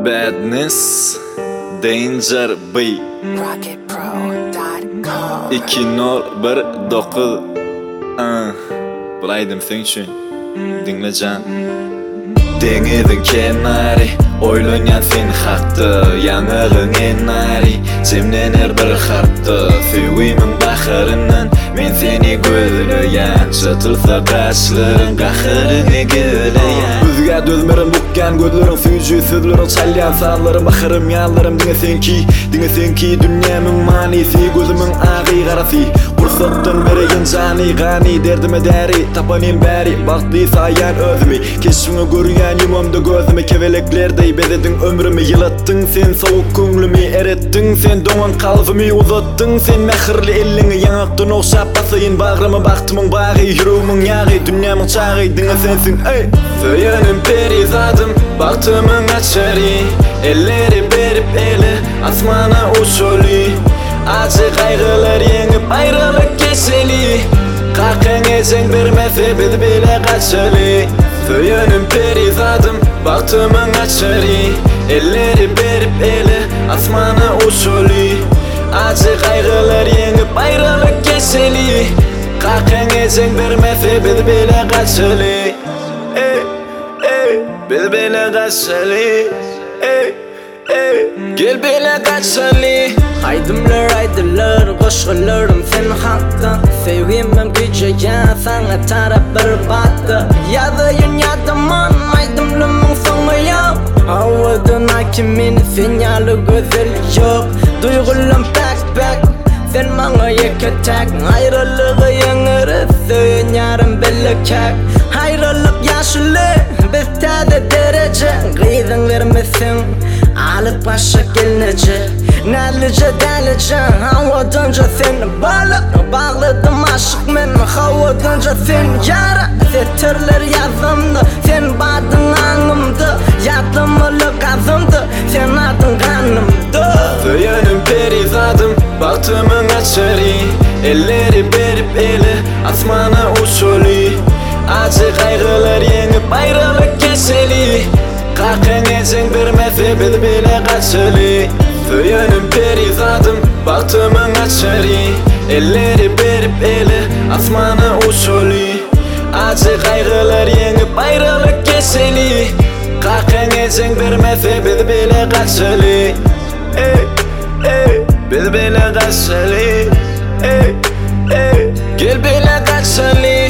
Badness Danger B Rocketpro.com 2019 Bulaydım sen üçün Dinle can Denizin kenari Oylanyan sen haktı Yanığın enari Semlenir bir harptı Sevimin baharından Men seni gözleyen Çatılsa kaşların Kahırını güleyen Üzge dözmerin bukkan gözlerin Süyücü sözlerin çalyan Sağlarım bakarım yanlarım Dinle senki Dünyamın manisi Gözümün ağı karası Fırsattan bereyin cani gani Derdime deri tapanim beri Baktı sayan özümü Keşfini görüyen yumamda gözümü Keveleklerdey bezedin ömrümü Yılattın sen soğuk künglümü Erettin sen doğan kalbimi Uzattın sen mehirli elini Yanaktın okşap basayın bağrımı Baktımın bağı yüreğimin yağı Dünyamın çağı dinle sensin ey Söylenim perizadım Baktımın açarı Elleri berip eli Asmana uçuli Acı kaygılar yenip ayrılık keseli Kalkan ezen vermese biz bile kaçalı Söylenim perizadım Baktımın açarı Elleri berip eli Asmana uçuli Acı kaygılar yenip ayrılık keseli Kalkan ezen vermese biz bile kaçalı Biz bile kaçalı Gel bile kaçalı Haydılar koşullarım sen hakta Sevgimim güceyen sana taraf bir battı Yadayın yadımın aydımlımın sonu yok Havadın hakimin sinyalı güzel yok Duygulum pek sen bana yıkacak Ayrılığı yanırı söyün yarın belirkak Ayrılık yaşlı biz tadı derece Gıydın vermesin alıp başa gelince Nelice delice Havadınca seni bağladım aşık men Havadınca sen yara Setirler yazımdı sen badın anımdı Yardımlık azımdı sen adın kanımdı Söylenim perizadım Baktımın açarı Elleri berip eli Asmana uçuli Acı kaygılar yenip ayrılık keseli Kalkan ezen vermese biz bile kaçalı Söylenim perizadım Baktımın açarı Elleri berip eli Asmana uçuli Acı kaygılar yenip ayrılık keseli Kalkan ezen vermese biz bile kaçalı Biz bile kaçalı Gel bile kaçalı